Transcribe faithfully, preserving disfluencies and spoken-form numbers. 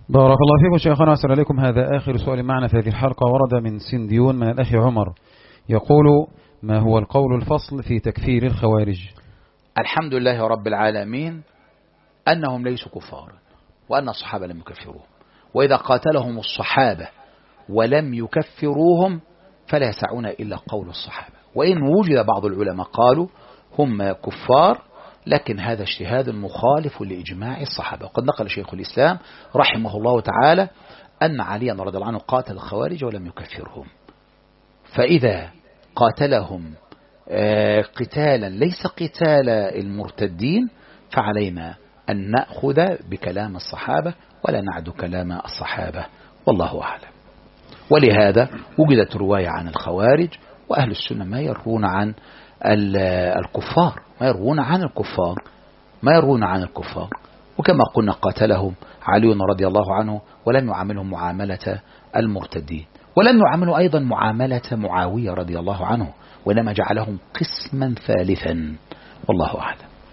بارك الله فيكم شيخنا وأسأل عليكم. هذا آخر سؤال معنا في هذه الحلقة، ورد من سنديون من الأخ عمر يقول: ما هو القول الفصل في تكفير الخوارج؟ الحمد لله رب العالمين أنهم ليسوا كفارا، وأن الصحابة لم يكفروهم، وإذا قاتلهم الصحابة ولم يكفروهم فلا يسعون إلا قول الصحابة، وإن وجد بعض العلماء قالوا هم كفار، لكن هذا اجتهاد مخالف لإجماع الصحابة. وقد نقل شيخ الإسلام رحمه الله تعالى أن عليا رضي الله عنه قاتل الخوارج ولم يكفرهم، فإذا قاتلهم قتالا ليس قتال المرتدين فعلينا أن نأخذ بكلام الصحابة ولا نعد كلام الصحابة، والله أعلم. ولهذا وجدت رواية عن الخوارج، وأهل السنة ما يروون عن الكفار ما يروون عن الكفار ما يروون عن الكفار وكما قلنا قاتلهم علي رضي الله عنه ولم يعاملهم معاملة المرتدين، ولم يعاملوا أيضا معاملة معاوية رضي الله عنه، وإنما جعلهم قسما ثالثا، والله أعلم.